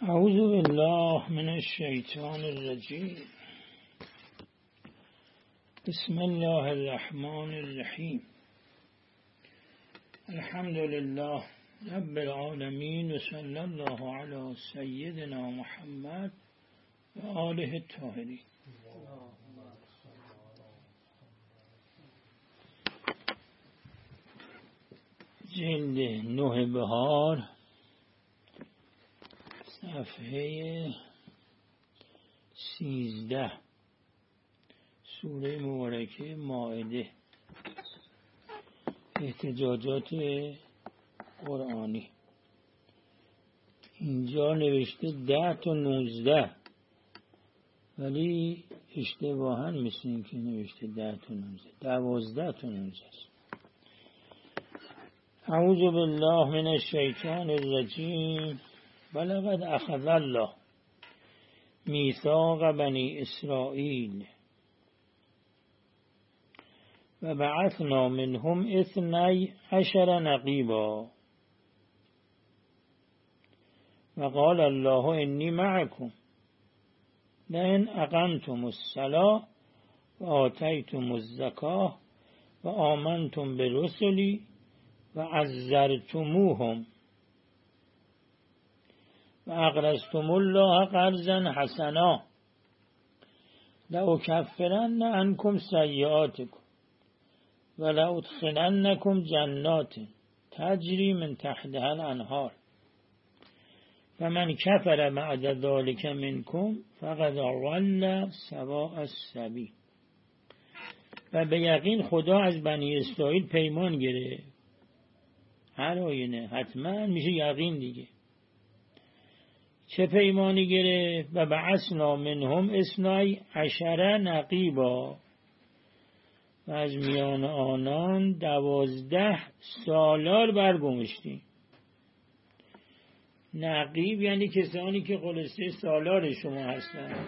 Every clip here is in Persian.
اعوذ بالله من الشیطان الرجیم. بسم الله الرحمن الرحیم. الحمد لله رب العالمین و صلی الله علی سیدنا محمد و آله الطاهرین. جلد 9 بهار، صفحه 13، سوره مبارکه مائده، احتجاجات قرآنی. اینجا نوشته 10 تا 19 ولی اشتباها مثل این که نوشته 10 تا 19، 12 تا 19. اعوذ بالله من الشیطان الرجیم. ولقد اخذ الله میثاق بنی اسرائیل و بعثنا منهم 12 نقیبا و قال الله انی معکم لئن اقمتم الصلاة و آتیتم الزکاة و آمنتم برسلی و عزرتموهم و اقرضتم الله قرضا حسنا لأکفرن عنکم سیئاتکم و لأدخلنکم جنات تجری من تحتها الانهار فمن کفر بعد ذلک منکم فقد ضل سواء السبیل. و به یقین خدا از بنی اسرائیل پیمان گرفت. هر آینه حتما میشه یقین دیگه. چه پیمانی گرفت؟ و بعثنا منهم 12 نقیبا، و از میان آنان 12 سالار برگماشتیم. نقیب یعنی کسانی که خلاصه سالار شما هستند،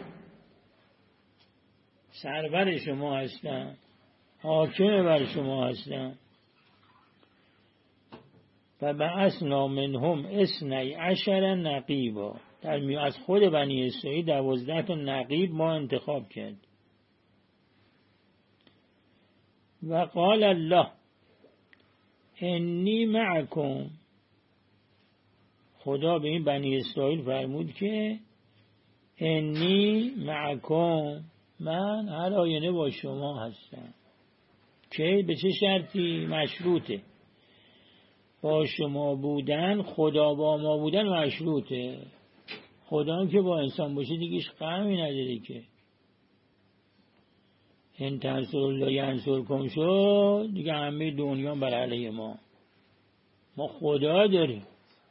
سرور شما هستند، حاکم بر شما هستند. و بعثنا منهم 12 نقیبا، از خود بنی اسرائیل 12 تا نقیب ما انتخاب کرد. و قال الله انی معکم، خدا به این بنی اسرائیل فرمود که انی معکم، من هر آینه با شما هستم. که به چه شرطی؟ مشروطه. با شما بودن، خدا با ما بودن مشروطه. خدا هم که با انسان باشه دیگه غمی نداره که. این تنصر الله ینصرکم شد دیگه همه دنیا بر علیه ما خدا داریم،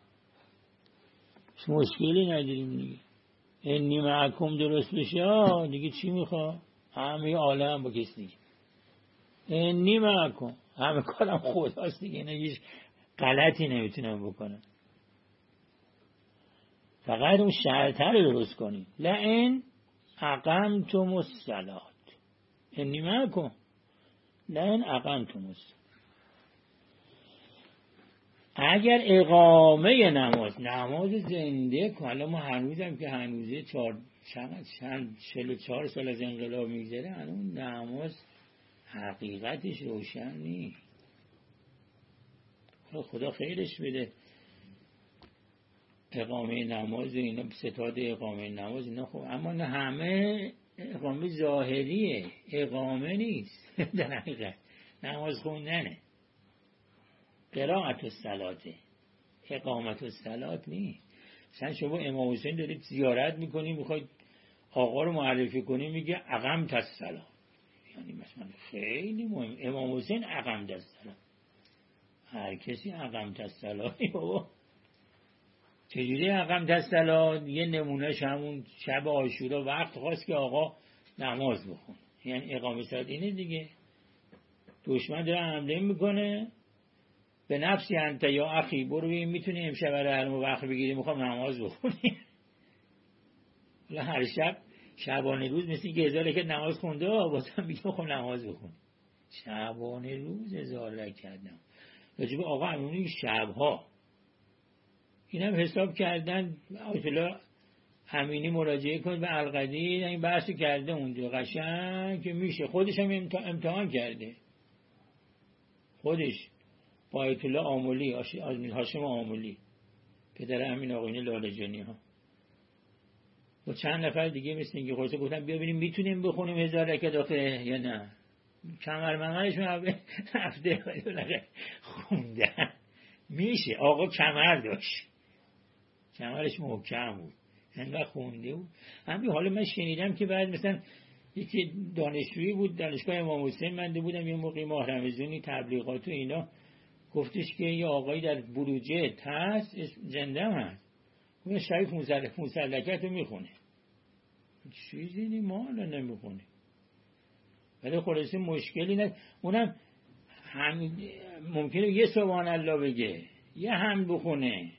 مشکلی نداریم دیگه. انی معکم درست بشه دیگه چی میخوا؟ همه عالم با کس دیگه. انی معکم، همه کارم خداست دیگه، نگیش غلطی نمیتونم بکنم. فقط اون شرطه رو درست کنی. لئن اقمتم الصلاة، انی معکم لئن اقمتم الصلاة. اگر اقامه نماز زنده کن. حالا ما هنوزم که هنوزه 44 سال از انقلاب میگذره، هنوز نماز حقیقتش روشن نیست. خدا خیرش بده. اقامه نماز اینا، ستاد اقامه نماز اینا خب، اما نه همه اقامه ظاهریه، اقامه نیست. در حقیقت نماز خوندنه، قرائت الصلاة، اقامت الصلاة نیست. مثلا شما امام حسین دارید زیارت میکنی، میخواید آقا رو معرفی کنی، میگه اقمت الصلاة. یعنی مثلا خیلی مهم، امام حسین اقمت الصلاة. هر کسی اقمت الصلاة بابا. چجوری اقمت الصلاة؟ یه نمونهش همون شب عاشورا وقت خواست که آقا نماز بخون، یعنی اقامت صلاة اینه دیگه. دشمن داره حمله میکنه، به نفسی انت یا اخی، برو ببین میتونی امشب برای علم وقت بگیری، میخوام نماز بخونی. هر شب شبانه روز مثل این که 1000 رکعت نماز خونده، بازم میگه میخوام نماز بخونی. شبانه روز 1000 رکعت نماز. راجب آقا امینی شبها این هم حساب کردن. آیت الله امینی مراجعه کنید به القدیر، این بحثی کرده اونجا قشنگ که میشه. خودش هم امتحان کرده، خودش با آیت الله آملی، هاشم آملی، پدر امین آقایون لالجانی ها، با چند نفر دیگه مثل اینکه خودش گفتن بیا ببینیم میتونیم بخونیم 1000 رکعت آخه یا نه. کمر ممرشون هفته خوندن. میشه. آقا کمر داشت، کمرش محکم بود، انقدر خونده بود. همین حالا من شنیدم که بعد مثلا یکی دانشجویی بود دانشگاه امام حسین، من بودم یه موقعی ماه رمضانی تبلیغات و اینا، گفتش که یه آقایی در بروجرد هست زنده هست، اون شریف مسلکت رو میخونه. چیزی نی ما الان نمیخونه، ولی خلاصه مشکلی نه. اونم ممکنه یه سبحان الله بگه، یه هم بخونه.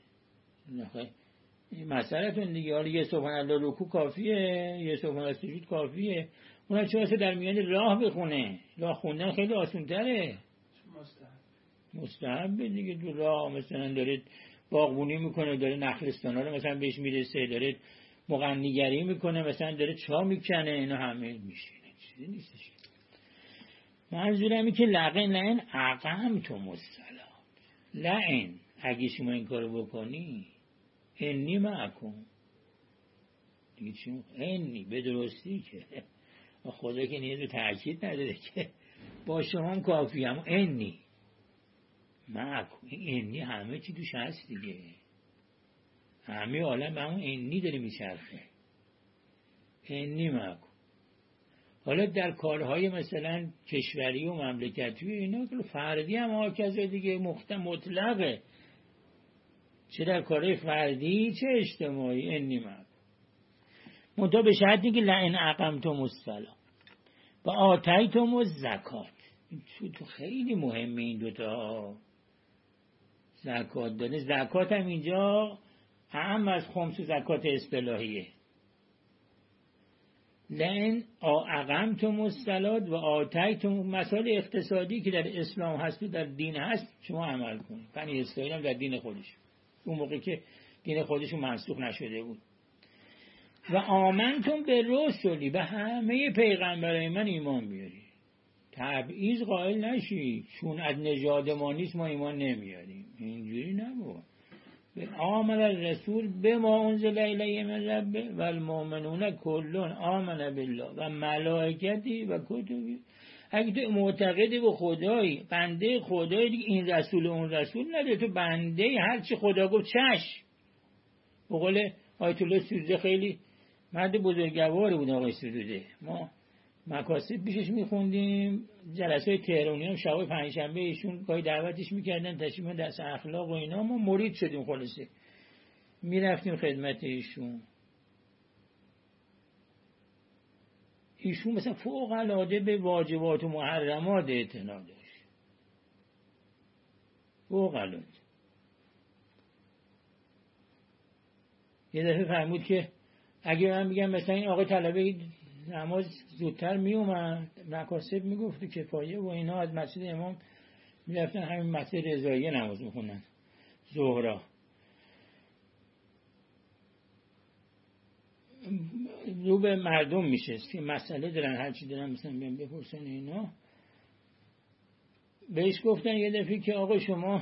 مسئلتون دیگه، حالا یه سبحان الله رکوع کافیه، یه سبحان الله سجود کافیه. اونم چه واسه در میان راه بخونه؟ راه خوندن خیلی آسان تره. مستحب دیگه. تو راه مثلا دارید باغبونی میکنه، داره نخلستانا رو مثلا بهش میرسه، داره مغنیگری میکنه، مثلا داره چا میکنه، اینا همه میشه، چیزی نیستش. منظورم اینه که لئن اقمتم الصلاة، لئن اگه شما این کارو بکنی، انی معکم دیگه چی؟ انی به درستی که خدا که نیازی تأکید نداره که با شما هم کافی، هم انی معکم. انی همه چی توش هست دیگه، همه عالم به همون انی داره میچرخه. انی معکم. حالا در کارهای مثلا کشوری و مملکتی و اینا فردی هم آکزه دیگه، مطلقه، چه در کارهای فردی چه اجتماعی. انی معکم منتها به شرطی که لئن اقمتم الصلاة و آتیتم الزکات. تو خیلی مهمه این دوتا. زکات داره، زکات هم اینجا اهم از خمس و زکات اصطلاحیه. لئن اقمتم الصلاة و آتیتم، مسائل اقتصادی که در اسلام هست و در دین هست شما عمل کنید. بنی اسرائیل هم در دین خودش، اون موقع که دین خودشون منسوخ نشده بود. و آمنتم به رسولی، به همه پیغمبرای من ایمان بیاری. تبعیض قائل نشی چون از نژاد ما نیست ما ایمان نمیاریم، اینجوری نبود. آمن الرسول بما انزل الیه من ربه و المؤمنون کلون آمن بالله و ملائکتی و کتبی. اگه تو معتقدی به خدایی، بنده خدایی دیگه، این رسول اون رسول نده، تو بنده هر چی خدا گفت چش. به قول آیت الله سوزده خیلی مرد بزرگواری بود آقای سوزده، ما مکاسب پیشش میخوندیم، جلسه تهرانی هم شبای پنجشنبه ایشون گاهی دعوتش میکردن تشریف درس اخلاق و اینا، ما مرید شدیم خلاصه میرفتیم خدمت ایشون. ایشون مثلا فوق العاده به واجبات و محرمات اعتنا داشت، فوق العاده. یه دفعه فرمود که اگه من بگم مثلا این آقای طلبه نماز زودتر می اومد، مکاسب میگفت کفایه و اینا، از مسجد امام میرفتن همین مسجد رضاییه نماز میخونن ظهرا. رو به مردم میشه که مسئله دارن، هر چی دارن مثلا بیان بپرسن اینا. بهش گفتن یه دفعه که آقا شما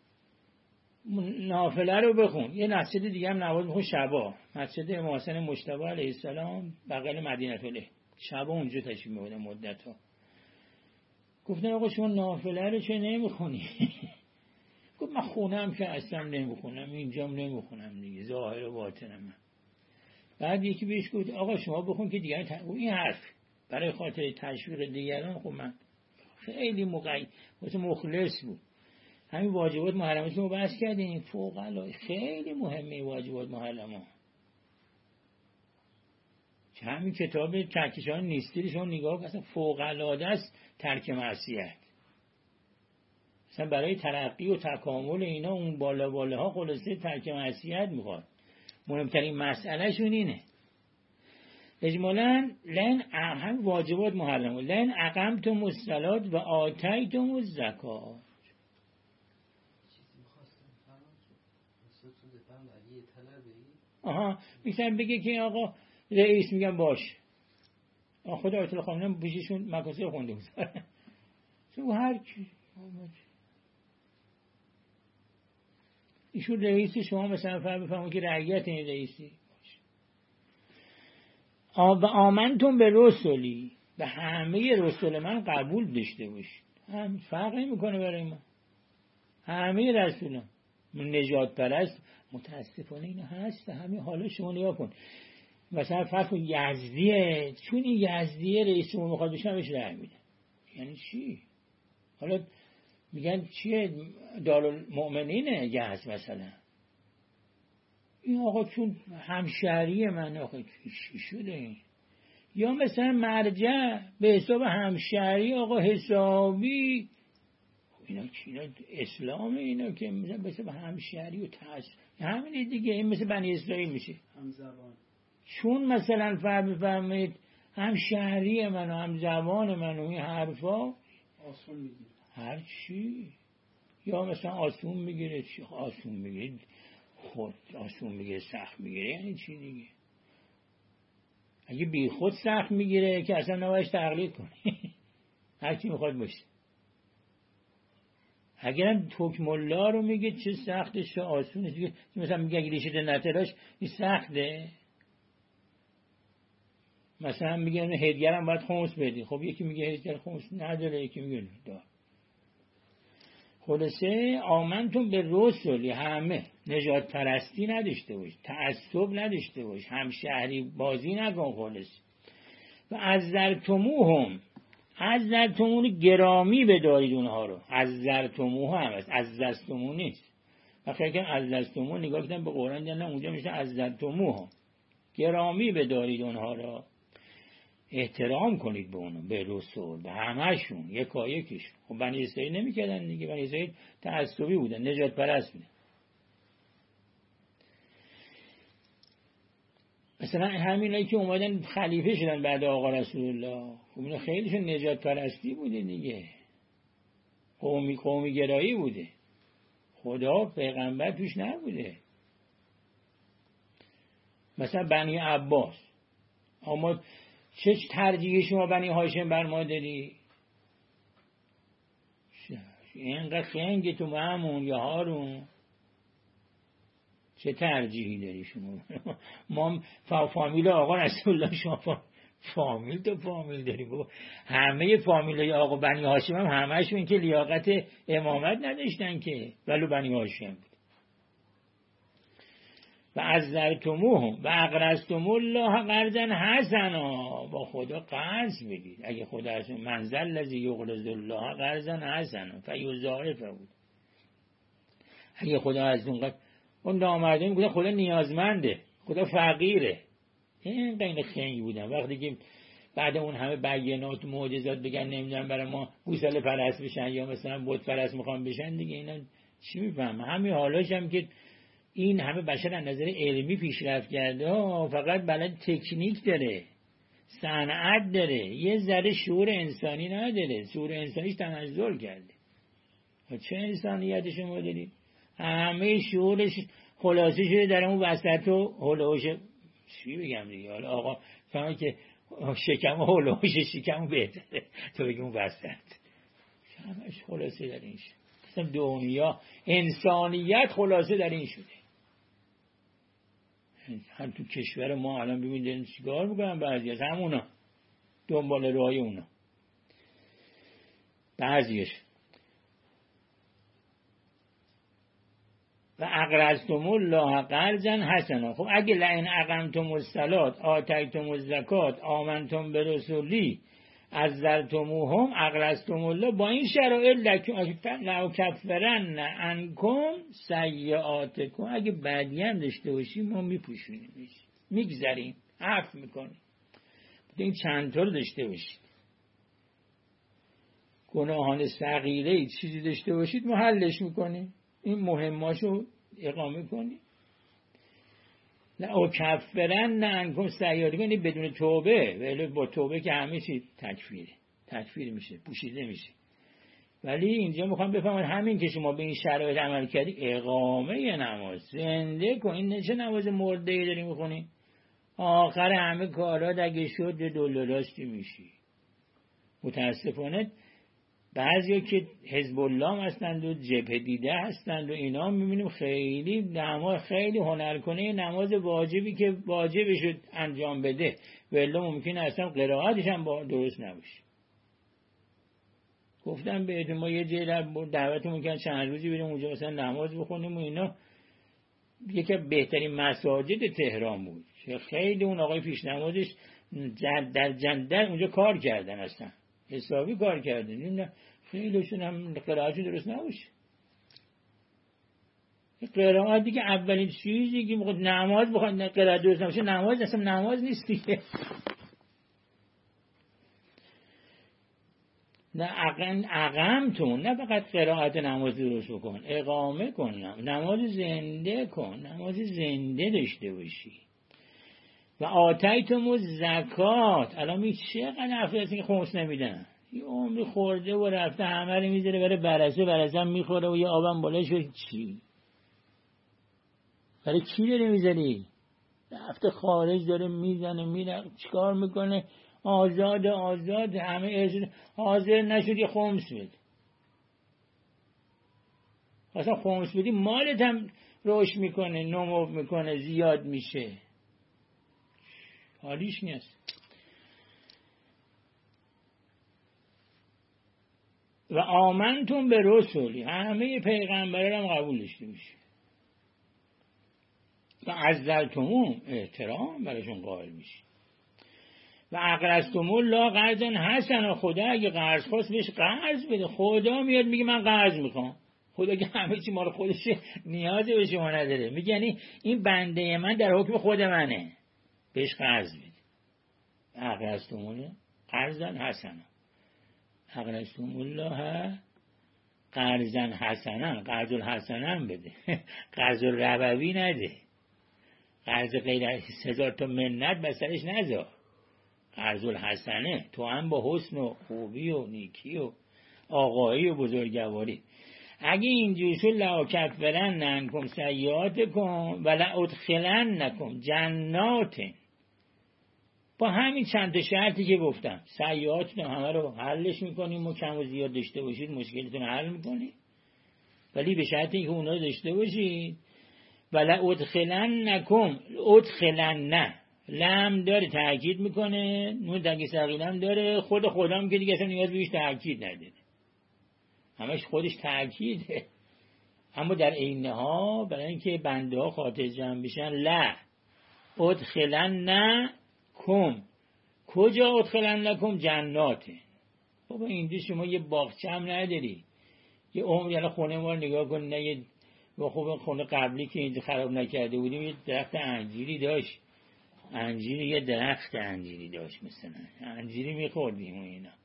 نافله رو بخون. یه مسجد دیگه هم نماز میخون شبا، مسجد امام حسین مجتبی علیه السلام بغل مدینه طلع، شبا اونجا تشریف میبردن مدت‌ها. گفتن آقا شما نافله رو چه نمیخونی؟ گفت من خونم که اصلا نمیخونم، اینجام نمیخونم دیگه، ظاهر و باطنم. بعد یکی بهش گفت آقا شما بخون که دیگران این حرف برای خاطر تشویق دیگران. خب من خیلی مخلص بود. همین واجبات محرمات رو بحث کردیم، فوق العاده خیلی مهمه واجبات محرمات. همین کتاب کهکشان نیستی شما نگاه کنید، اصلا فوق العاده است ترک معصیت. مثلا برای ترقی و تکامل اینا اون بالاها خلاصه ترک معصیت میخواد. مهمترین مسئله شون اینه. اجمالاً لئن هم واجبات محرمات، لئن اقمتم الصلاة و آتیتم الزکات. آها میتونن بگه که آقا رئیس میگن باش. خدا آیت الله خامنه‌ای پیششون مکاسب خونده بود. تو هر کی ایشون رئیس شما مثلا بفهمون که رعیت این رئیسی باشه. آمنتم به رسولی، به همه رسول من قبول داشته باشید. هم فرق نمیکنه برای ما. همه رسولان نجات پرست متاسفانه اینا هست. همین حالا شما نگاه کن مثلا فرض کن یزدیه، چون این یزدیه رئیس جمهور میخواد بشه بهش رأی میده. یعنی چی؟ حالا میگن چیه دارالمؤمنینه یزد مثلا، این آقا چون همشهری من آقا چی شده این؟ یا مثلا مرجع به حساب همشهری آقا حسابی، اینا اسلام اینا که مثلا به حساب همشهری و همین دیگه. این مثل بنی اسرائیل میشه همزبان، چون مثلا بفهمید همشهری من و همزبان من و این حرفا آسون میگیره هر چی. یا مثلا آسون میگیره، چی آسون میگیره؟ خود آسون میگیره سخت میگیره یعنی چی دیگه؟ اگه بی خود سخت میگیره که اصلا نباید تقلید کنی. هر کی میخواد باشه. اگرم حکم الله رو میگه چه سختش چه آسونش، مثلا میگه اگه ریشه نتراش این سخته، مثلا میگه هدیه‌ام باید خمس بدی. خب یکی میگه هدیه خمس نداره، یکی میگه دار. خلاصه آمنتون به رسولی، همه نجات پرستی نداشته باش، تعصب نداشته باش، همشهری بازی نکن. خلاص و عزرتموهم، عزرتمون گرامی بدارید اونها رو. عزرتموه هم هست، عزرتمون نیست. وقتی که عزرتمون نگاه کردن به قرآن دیدن اونجا میشه عزرتموه، گرامی بدارید اونها رو، احترام کنید به اونها، به رسول، به همهشون یکایکشون. خب بنی اسرائیل نمیکردن دیگه، بنی اسرائیل تعصبی بودن، نجات پرست بودن. مثلا همینایی که اومدن خلیفه شدن بعد آقا رسول الله، خب اینا خیلیشون نجات پرستی بوده دیگه، قومی گرایی بوده، خدا پیغمبر توش نبوده. مثلا بنی عباس، اما چه ترجیحی شما بنی هاشم بر ما دادی؟ اینقدر خنگ تو همون یا هارون، چه ترجیحی داری شما؟ ما فامیل آقا رسول الله، شما فامیل تو فامیل داری بابا. همه فامیلای آقا بنی هاشم هم همهشون که لیاقت امامت نداشتن که، ولو بنی هاشم بود. و عزرتموهم و اقرضتم الله قرضا حسنا، با خدا قرض بگید. اگه خدا از منزل الذی یقرض الله قرضا حسنا فیضاعفه بود. اگه خدا از اون نامردی میگه خدا نیازمنده، خدا فقیره. این قین خنگی بودن. وقتی که بعد اون همه بینات و معجزات بگن نمیدونم برای ما گوساله پرست بشن یا مثلا بت پرست میخوان بشن دیگه، اینا چی میفهمه؟ همین حالاش هم که این همه بشر از نظر علمی پیشرفت کرده، فقط بلد تکنیک داره، صنعت داره، یه ذره شعور انسانی نداره. شعور انسانیش تنزل کرده. چه انسانیت شما دارید؟ همه شعورش خلاصه شده در اون وسط و هلوش. چی بگم دیگه؟ حالا آقا فهمه که شکم و هلوش شکم بهتره، تو بگی اون وسط همش خلاصه در این شده. مثلا دنیا انسانیت خلاصه در این شده. هم تو کشور ما الان ببینید چیکار میکنن بعضی از همونا، دنبال راهی اونا بعضیش. و اقرضتم الله قرضا حسنا. خب اگه لئن اقمتم الصلاه آتیتم الزکات آمنتم برسولی عزرتموهم اقرضتم الله، با این شرایط لأکفرن عنکم سیئاتکم، اگه بدی هم داشته باشیم ما میپوشونیم، میگذریم، عفو میکنیم. این چند تا رو داشته باشید، گناهان صغیره چیزی داشته باشید ما حلش میکنیم، این مهماشو اقامه کنیم. لأکفرن عنکم سیئاتکم، یعنی بدون توبه، ولی با توبه که همه چی تکفیر میشه، پوشیده میشه. ولی اینجا میخوام بفهمم همین که شما به این شرایط عمل کردی اقامه نماز زنده کن. این چه نماز مرده‌ای داری میخونی؟ آخر همه کارات اگه شد دلالاستی میشی. متاسفانه بعضیا که حزب الله هم هستند و جبهه دیده هستند و اینا میبینیم خیلی نماز خیلی هنر کنه نماز واجبی که واجب شد انجام بده ولی ممکنه اصلا قرائتش هم درست نباشه. گفتم بهتون ما یه جایی دعوتمون کردن چند روزی بریم اونجا مثلا نماز بخونیم و اینا. یکی از بهترین مساجد تهران بود. خیلی اون آقای پیش نمازش در جندر اونجا کار کردن اصلا. حسابی کار کردن. خیلیشون هم قرائتشون درست نباشه. قرائت دیگه اولین چیزی که میخواد نماز بخواد قرائت درست نباشه نماز اصلا نماز نیست دیگه. نه اقامتون نه فقط قرائت نماز درست بکن اقامه کن نماز زنده کن نماز زنده داشته باشی. و آتیتم الزکات الان می چقدر افرادی که خمس نمیدن یه عمری خورده و رفته همه رو میذاره برای برسه هم میخوره و یه آبم بالا شد چی برای کی داره میذاری؟ رفته خارج داره میزنه میره چیکار میکنه؟ آزاد همه حاضر نشد یه خمس بده. اصلا خمس بدی مالت هم روش میکنه نمو میکنه زیاد میشه حالیش نیست. و آمنتون به رسولی همه پیغمبران هم قبول داشته میشه و عزلتمون احترام براشون قائل میشه. و اقرضتم الله قرضا حسنا خدا اگه قرض خواست بهش قرض بده. خدا میاد میگه من قرض میخوام. خدا که همه چی مال خودشه نیازی به شما نداره. میگه یعنی این بنده من در حکم خود منه بهش قرض بده. اقرضتم الله قرضا حسنا اقرضتم الله قرضا حسنا قرض الحسنا بده قرض ربوی نده. قرض غیر 1000 تا منت بسرش نذار. قرض الحسنه تو هم با حسن و خوبی و نیکی و آقایی و بزرگواری. اگه اینجور شد لأکفرن عنکم سیئاتکم و لأدخلنکم جنات با همین چند تا شرطی که گفتم سیئاتتون همه رو حلش میکنیم و کم و زیاد داشته باشید مشکلتون حل میکنید ولی به شرطی که اونا داشته باشید. و لأدخلنکم ادخلن لم داره تأکید میکنه نون تنگی ثقیلم داره خودم که دیگه اصلا نیاز بهش تأکید نداره همش خودش تأکیده. اما در عینها برای اینکه بنده ها خاطر جمع بشن لا ادخلن کم کجا ادخلن لکم جناته. بابا اینجا شما یه باغچه هم نداری یه عمر یعنی خونه ما نگاه کن نه یه خوب خونه قبلی که اینجا خراب نکرده بودیم یه درخت انجیری داشت یه درخت انجیری داشت مثلا انجیری میخوردیم و اینا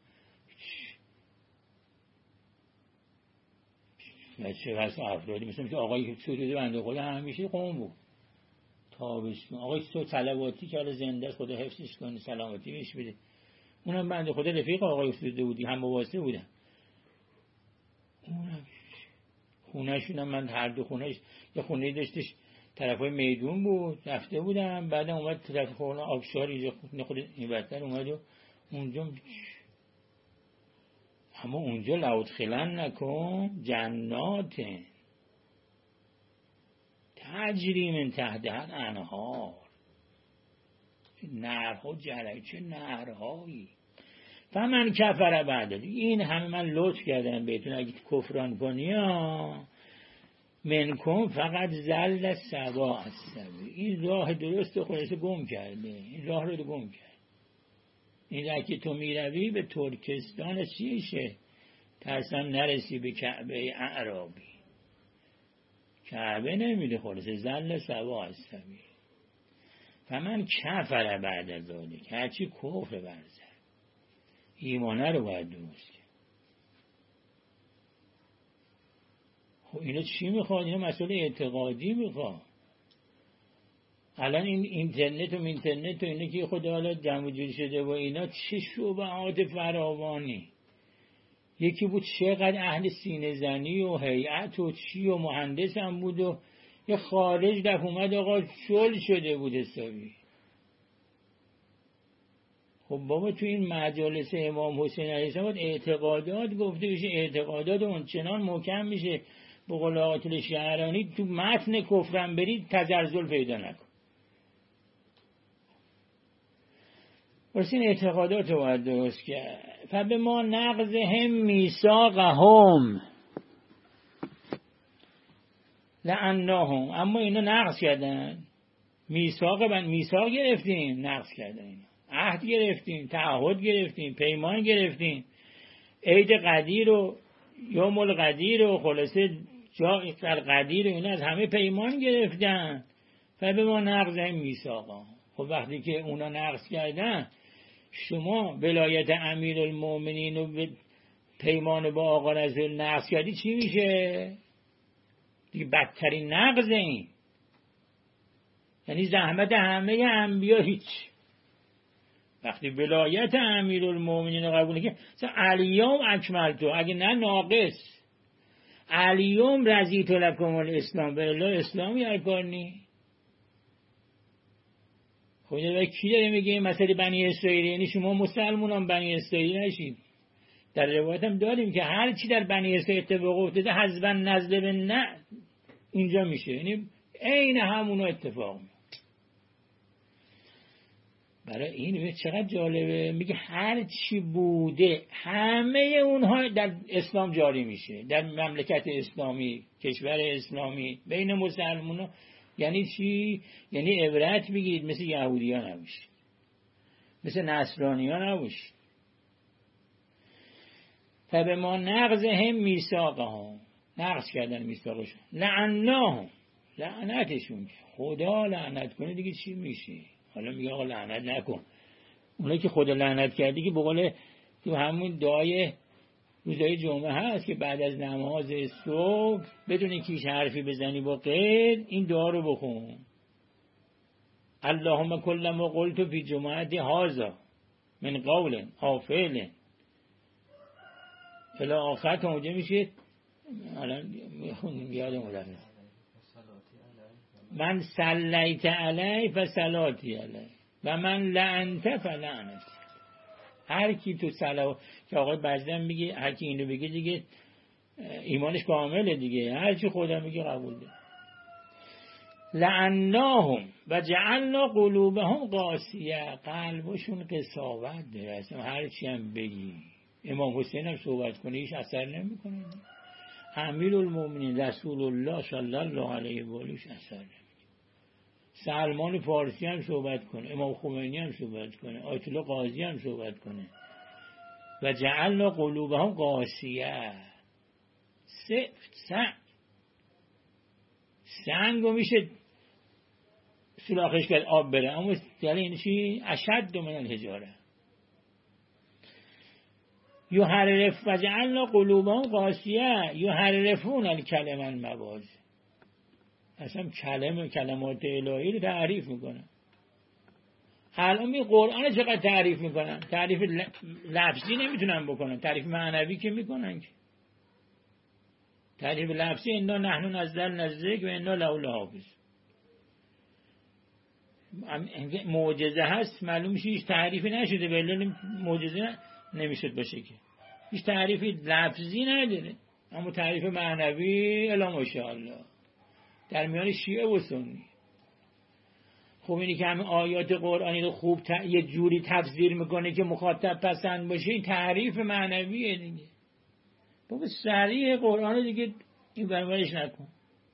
بچه واسه افرادی مثلا که آقای سوریده بنده خدا همیشه قوم بود تابستون آقای سو صلواتی که حالا زنده خدا حفظش کنه سلامتی بهش بده اونم بنده خدا رفیق آقای سوریده بودی هم واسه بودن اونم خونه‌شون هم من هر دو خونه‌اش یه خونه داشتش طرفای میدون بود رفته بودم بعد اومد طرف خونه آبشار اینجا خود این بدتر اومد و اونجا اما اونجا لأدخلن نکن جنات تجری من تحتها الانهار نهرها جری چه نهرهایی. فمن کفر بعد این همه من لطف کردم بهتون اگه کفران کنی منکم فقط زل سوا السبیل این راه درست خودش گم کرده این راه رو گم کرد. این راه که تو میروی به ترکستان چیشه ترسم نرسی به کعبه اعرابی کعبه نمیده خودش زل سوا السبیل. فمن کفر بعد از ذالک هرچی کفر برزد ایمانه رو باید درست کرد. خب اینا چی میخواد؟ اینا مسئله اعتقادی میخواد. الان این اینترنت و اینا که خدا حالا جمع جوری شده و اینا چه شبهات فراوانی یکی بود چقدر اهل سینه زنی و هیئت و چی و مهندس هم بود و یه خارج دفع اومد آقا شل شده بود حسابی. خب بابا تو این مجالس امام حسین علیه السلام اعتقادات گفته بشه، اعتقادات اون چنان محکم میشه به قول آیت شعرانی تو متن کفرم برید تزلزل پیدا نکن. پس این اعتقادات رو باید درست کرد. فبما نقضهم میثاقهم لعناهم، اما اینا نقض کردن میثاق گرفتیم، نقض کردن اینا، عهد گرفتیم، تعهد گرفتیم، پیمان گرفتیم، عید قدیر و یوم القدیر و خلاصه جا قدیر و اینا از همه پیمان گرفتن. فبما نقضهم میثاقهم. خب وقتی که اونا نقض کردن، شما ولایت امیرالمومنین و پیمان با آقا رسول نقض کردی، چی میشه؟ دیگه بدترین نقض این، یعنی زحمت همه انبیا هیچ. وقتی ولایت امیرالمومنین رو قبول که الیوم اکملتو، اگه نه ناقص، الیوم رضیت لکم الاسلام، به الله اسلامی هر کار نی. خب کی داره میگه این مسئله بنی اسرائیل؟ یعنی شما مسلمانان بنی اسرائیل نشید. در روایت هم داریم که هر چی در بنی اسرائیل اتفاق افتاده حزبا نزل به نه اینجا میشه، یعنی عین همونو اتفاق میشه. برای این چقدر جالبه، میگه هر چی بوده همه اونها در اسلام جاری میشه، در مملکت اسلامی، کشور اسلامی، بین مسلمانان. یعنی چی؟ یعنی عبرت بگید مثل یهودیان نباشید، مثل نصرانیان نباشید. فبما نقضهم میثاقهم، نقض کردن میثاقشون، لعناهم، لعنتشون، خدا لعنت کنه دیگه چی میشه؟ حالا میگه آقا لعنت نکن. اونایی که خدا لعنت کردی که بقول تو همون دعای روزای جمعه هست که بعد از نماز صبح بدون اینکه هیچ حرفی بزنی با غیر این دعا رو بخون. اللهم کل ما قلت فی جمعه هذا من قول او فعل الی آخر تا اونجا میشه. الان میخونیم یادم اومد. من صلیت علی فصلاتی علی و من لعنت فلعنت. هر کی تو صلوات که آقای بزدن میگه هر کی اینو بگه دیگه ایمانش کامله دیگه، هر چی خدا میگه قبول ده. لعناهم و جعلنا قلوبهم قاسیه، قلبشون قساوت داره. اصلا هر چی هم بگی، امام حسین هم صحبت کنه هیچ اثر نمیکنه. امیرالمومنین رسول الله صلی الله علیه و آله اثر نمیکنه. سلمان فارسی هم صحبت کنه، امام خمینی هم صحبت کنه، آیت الله قاضی هم صحبت کنه. و جعلنا قلوبهم قاسیه، سنگو میشه سوراخش کرد آب بره، اما یعنی چی؟ اشد من الحجاره. یحرف و جعلنا قلوبهم قاسیه یحرفون الکلم المواضع. اصلا کلمات الهی رو تعریف میکنن. الان می قرآن چقدر تعریف میکنن، تعریف لفظی نمیتونن بکنن، تعریف معنوی که میکنن. که تعریف لفظی انا نحن نزلنا الذکر و انا له لحافظ، معجزه هست معلوم میشه هیچ تعریفی نشده، ولی معجزه نمیشد باشه که هیچ تعریفی لفظی نداره. اما تعریف معنوی الا ماشاءالله در میان شیعه و سنی. خب اینی که همه آیات قرآنی رو خوب یه جوری تفسیر میکنه که مخاطب پسند باشه، این تعریف معنویه دیگه. بابا سریع قرآن دیگه این برمارش نکن.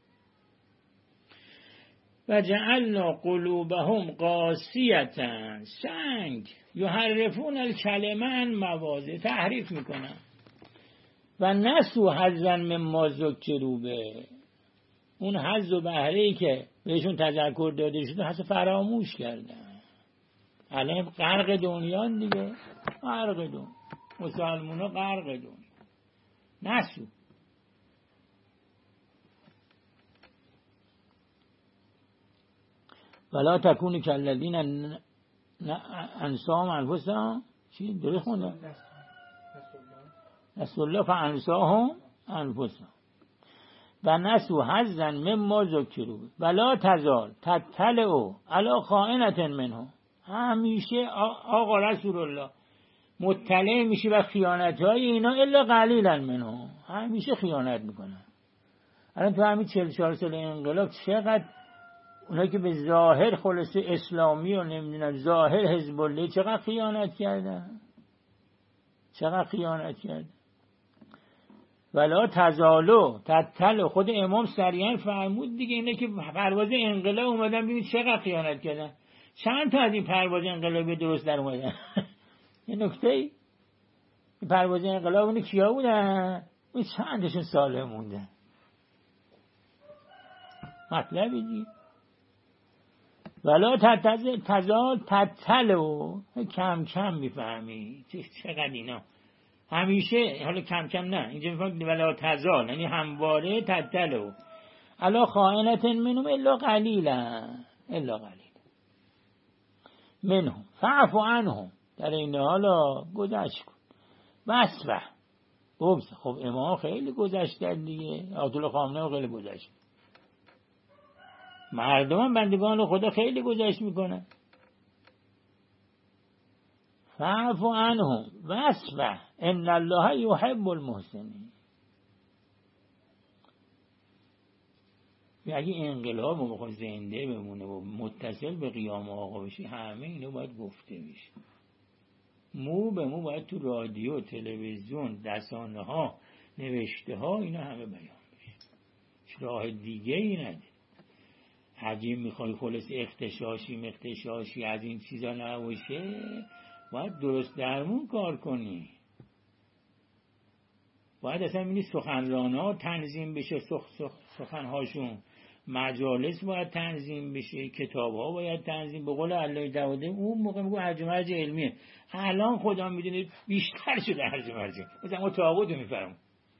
و جعلنا قلوبهم قاسیتا، سنگ، یحرفون الکلمه عن مواضع، تحریف میکنن. و نسوا حظا مما ذکروا به، اون حظ و بهره‌ای که بهشون تذکر داده شده حتی فراموش کردن. الان غرق دنیا دیگه، غرق دنیا، مسلمونا غرق دنیا. نسو ولا تکونی کالذین انساهم انفسهم. چی درست خونده؟ نسوا الله فانساهم انفسهم و نسوا حظا مما ذکروا ولا تزال تطلع علی خائنة منهم. همیشه آقا رسول الله مطلع میشه و خیانت‌های اینا الا قلیلا منهم، همیشه خیانت میکنن. الان تو همین 44 سال انقلاب چقدر اونایی که به ظاهر خلاص اسلامی و نمیدونم ظاهر حزب الله چقدر خیانت کردن، چقدر خیانت کردن. ولا تزالو تطلع، خود امام سریعا فرمود دیگه، اینه که پرواز انقلاب اومدن ببین چقدر خیانت کردن. چند تا از این پرواز انقلابی درست در اومدن. این نکته ای این پرواز انقلاب اون کیا بودن؟ اون چندشون سالم موندن. مطلبی دیگه ولا تزال تطلع، کم کم میفهمی چقدر اینا همیشه، حالا کم کم نه، اینجا میفهم ولا تزال یعنی همواره تطلع علی خائنة منهم الا قلیلا منهم فاعف عنهم، در این حالا گذشت کن. واصفح، خب امام خیلی گذشتن دیگه، آیت الله خامنه‌ای خیلی گذشت، مردم بندگان خدا خیلی گذشت میکنن. فاعف عنهم واصفح ان الله یحب المحسنین. اگه انقلاب رو بخواد زنده بمونه و متصل به قیام آقا بشه، همه اینو باید گفته بشه، مو به مو باید تو رادیو، تلویزیون، رسانه ها، نوشته ها، اینا همه بیان بشه. راه دیگه ای نده. اگه میخوای خلاص اختشاشی از این چیزا نباشه، باید درست درمون کار کنی. باید اصلا بینی سخنران ها تنظیم بشه، سخنهاشون، مجالس باید تنظیم بشه، کتاب ها باید تنظیم. به قول علای داوودی اون موقع میگو هرج و مرج علمیه، الان خدا میدونه بیشتر شده هرج و مرج. مثلا ما تاغوت رو میفرم،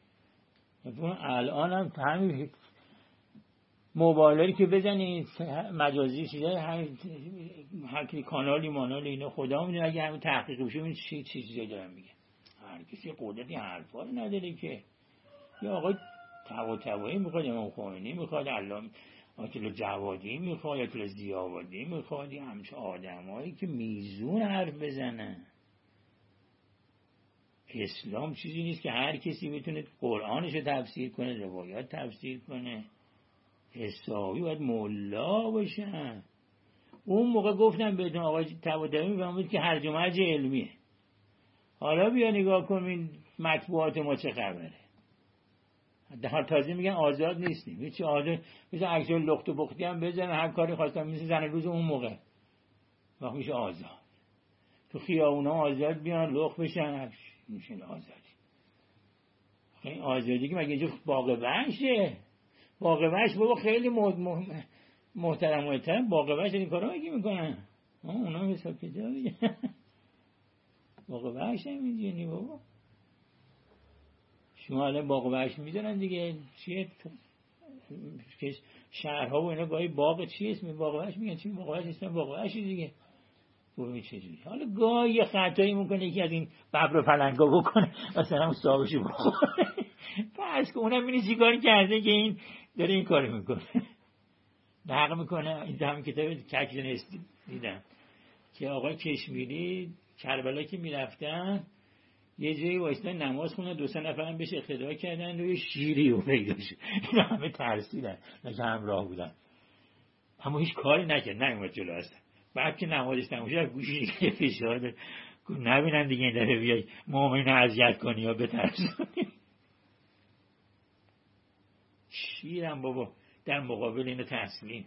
الان هم همین موبایلی که بزنید مجازی چیزای هر کی کانالی مانال اینا، خدا میدونه اگه همین تحقیق بشه این چه چیزی دارن میگه. هر کسی قدرتی حرفا رو نداره که. یا آقای طباطبایی میخواد، امام خمینی میخواد، علامه آیت الله جوادی میخواد، آیت الله ضیاءالدین میخواد، همچه آدمایی که میزون حرف بزنن. اسلام چیزی نیست که هر کسی بتونه قرآنش رو تفسیر کنه، روایات تفسیر کنه. حسابی باید مولا باشن. اون موقع گفتم بهتون آقای طباطبایی میفهمید که هرج و مرج علمیه. حالا بیا نگاه کنین مطبوعات ما چه خبره. در تازه میگن آزاد نیستیم، هیچ آزاد، مثل عکسای لخت و بختی هم بزنن، هر کاری خواستن، مثل زن روز اون موقع وقت میشه آزاد. تو خیابونا آزاد بیان لخت بشن، میشه آزادی. این آزادی که مگه اینجا باغ وحشه؟ باغ وحش بابا خیلی محترم باغ وحش این کارا میکنن. اونا حساب کتابی باغ وحش هم اینجوری بابا. شما الان باغ وحش میذارن دیگه، چیه شهرها و اینا گاهی باغ چی اسم باغ وحش میگن، چی باغ وحش اسم باغ وحش دیگه. ببین چجوری حالا گاهی خطایی میکنه یکی از این ببر و پلنگا بکنه مثلا صاحبشو بخوره، پس که اونم ببینی چیکار کرده که این داره این کارو میکنه. نقل میکنه این هم کتاب ککشن دیدم که آقای کشمیری کربلا که میرفتن یه جایی وایستن نماز خونه، 2-3 نفرم بهش اقتدا کردن، روی شیری رو پیدا شد. اینا همه ترسیدن، نه همراه بودن، اما هیچ کاری نکرد، نیومد جلو اصلا. بعد که نمازش تموم شد گوشی فشار داد، نبینن دیگه این دفعه بیای مؤمن اذیت کنی یا بترسونی. شیرم بابا در مقابل اینو تسلیم.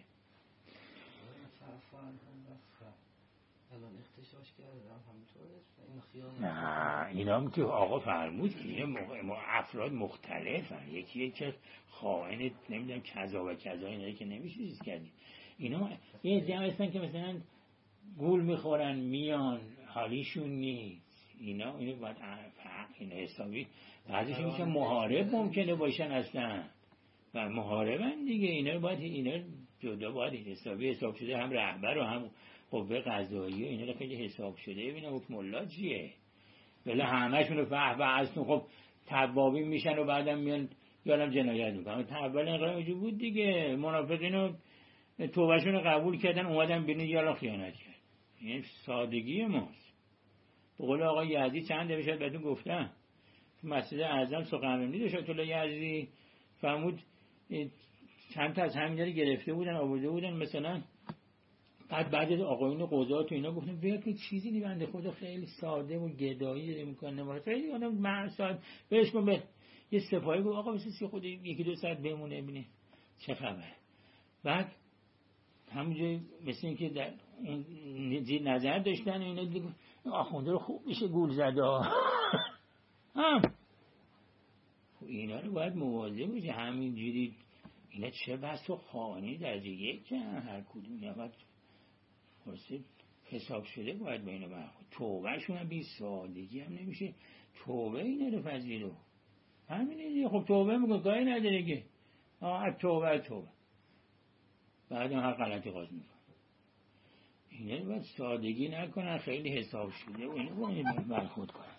نه اینا هم که آقا فرمود که این افراد مختلفن، یکی که خائن نمیدونم کذا و کذا، اینا که نمیشه چیز کردی. اینا یه عده هستن که مثلا گول میخورن میان حالیشون نیست، اینا باید فرق این حسابی. بعضیش میشه محارب ممکنه باشن اصلا و محاربن دیگه، اینا باید اینا جدا باید حساب شده، هم رهبر و هم قوه قضاییه و اینا رو خیلی حساب شده. ببینم حکم الله چیه، بله همه‌شون رو فهم هستون. خب توابی میشن و بعدم میان یادم جنایت میکنن. تا اول انقلاب اینجوری بود دیگه، منافقین توبهشون رو قبول کردن اومدن بیرون یالا خیانت کرد. این سادگی ماست. به قول آقای یزدی چند دفعه شاید بهتون گفتم تو مسجد اعظم سخنرانی داشت آیت الله یزدی، فرمود چند تا از همین رو گرفته بودن آورده بودن مثلا، بعد آقایون قضات و اینا گفتن بیا چیزی دی بنده خدا خیلی ساده و گدایی داره میکنه، خیلی آدم معصوم بهش کن به یه سپاهی گفت آقا بس خود یکی دو ساعت بمونه ببینه چه خبره. بعد همونجوری مثل اینکه در اون نظر داشتن اینا دیگه آخونده رو خوب میشه گول زده هم اینا رو باید مواظب بشه. همینجوری اینا چه بس و خانه در یک هر کدوم اینا باید خلاصه حساب شده باید با اینا برخورد. توبه شون هم بی سادگی هم نمیشه توبه اینا رو پذیرو. همینه دیگه، خب توبه میگه کاری نداره که توبه بعد هر غلطی قاضی میکنه. اینا باید سادگی نکنن، خیلی حساب شده و اینا باید برخورد کنن.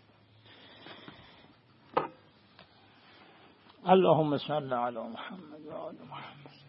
اللهم صل علی محمد و آل محمد.